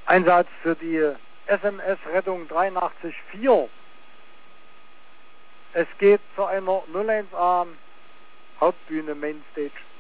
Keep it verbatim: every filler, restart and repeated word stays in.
Einsatz für die S M S-Rettung dreiundachtzig vier. Es geht zu einer null eins A Hauptbühne Mainstage.